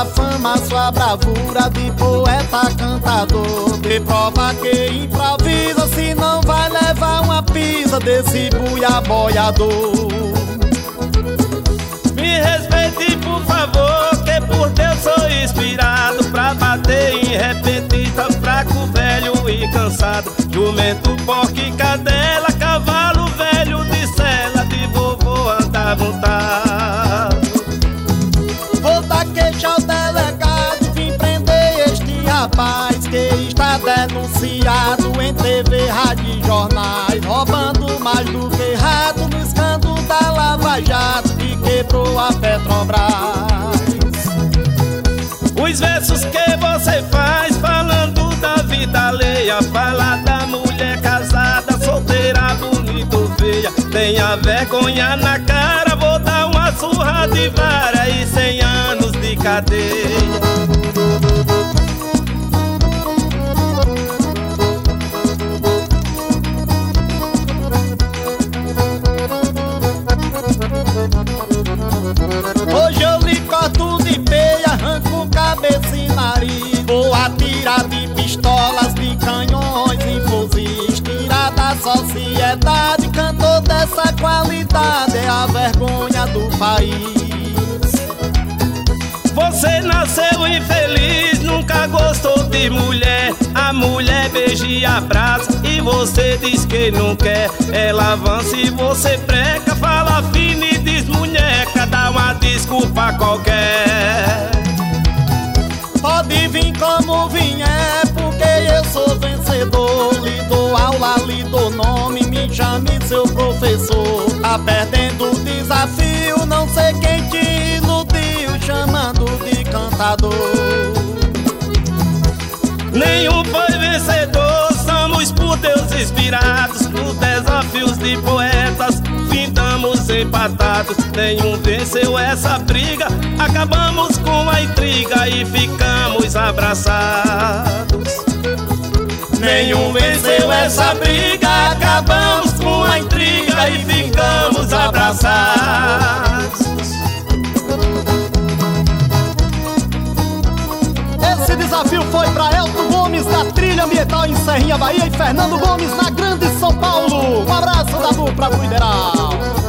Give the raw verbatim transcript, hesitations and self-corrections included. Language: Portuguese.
sua fama, sua bravura de poeta cantador. Que prova que improvisa, se não vai levar uma pisa desse buia boiador. Me respeite por favor, que por Deus sou inspirado pra bater em repentista, fraco, velho e cansado. Jumento, porco e cadela, cavalo velho de sela, de vovô anda à vontade. Vou dar queixa ao delegado, vim prender este rapaz que está denunciado em T V, rádio e jornais, roubando mais do que rato no escândalo da Lava Jato que quebrou a Petrobras. Os versos que você faz falando da vida alheia, fala da mulher casada, solteira, bonita ou feia. Tenha vergonha na cara, vou dar uma surra de vara e cem anos de cadeia. Hoje eu lhe corto de peia, arranco cabeça e nariz. Vou atirar de pistolas, de canhões e fuzis. Tirar da sociedade, cantor dessa qualidade é a vergonha do país. Você nasceu infeliz, nunca gostou de mulher. A mulher beija e abraça e você diz que não quer. Ela avança e você preca, fala fino e desmunheca, dá uma desculpa qualquer. Pode vir como vier, porque eu sou vencedor. Lhe dou aula, lhe dou nome, me chame seu professor. Tá perdendo o desafio, não sei quem te iludiu, chamando de cantador. Nenhum foi vencedor, somos por Deus inspirados. Nos desafios de poetas, findamos empatados. Nenhum venceu essa briga, acabamos com a intriga e ficamos abraçados. Nenhum venceu essa briga, acabamos com a intriga e ficamos abraçados. Esse desafio foi para Elton Gomes, da Trilha Ambiental em Serrinha, Bahia, e Fernando Gomes, na Grande São Paulo. Um abraço da dupla Federal.